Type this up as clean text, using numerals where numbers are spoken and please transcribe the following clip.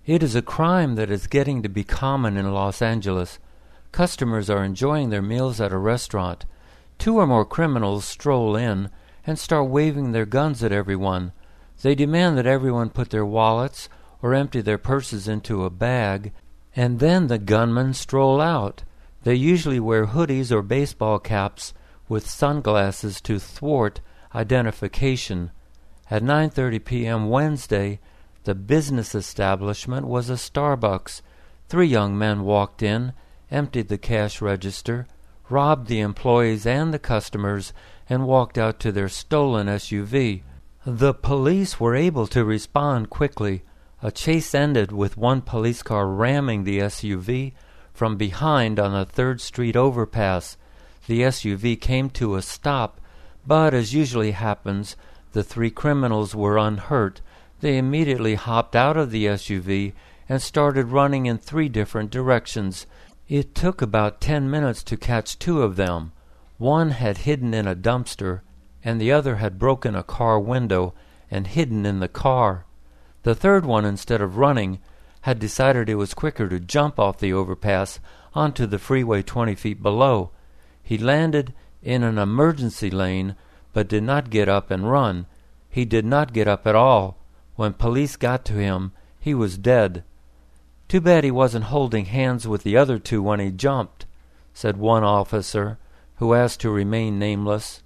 It is a crime that is getting to be common in Los Angeles. Customers are enjoying their meals at a restaurant. 2 or more criminals stroll in and start waving their guns at everyone. They demand that everyone put their wallets or empty their purses into a bag, and then the gunmen stroll out. They usually wear hoodies or baseball caps with sunglasses to thwart identification. At 9:30 p.m. Wednesday, the business establishment was a Starbucks. 3 young men walked in, emptied the cash register, robbed the employees and the customers, and walked out to their stolen SUV. The police were able to respond quickly. A chase ended with one police car ramming the SUV from behind on a 3rd Street overpass. The SUV came to a stop, but as usually happens, the 3 criminals were unhurt. They immediately hopped out of the SUV and started running in 3 different directions. It took about 10 minutes to catch 2 of them. One had hidden in a dumpster, and the other had broken a car window and hidden in the car. The 3rd one, instead of running, had decided it was quicker to jump off the overpass onto the freeway 20 feet below. He landed in an emergency lane, but did not get up and run. He did not get up at all. When police got to him, he was dead. "Too bad he wasn't holding hands with the other 2 when he jumped," said one officer, who asked to remain nameless.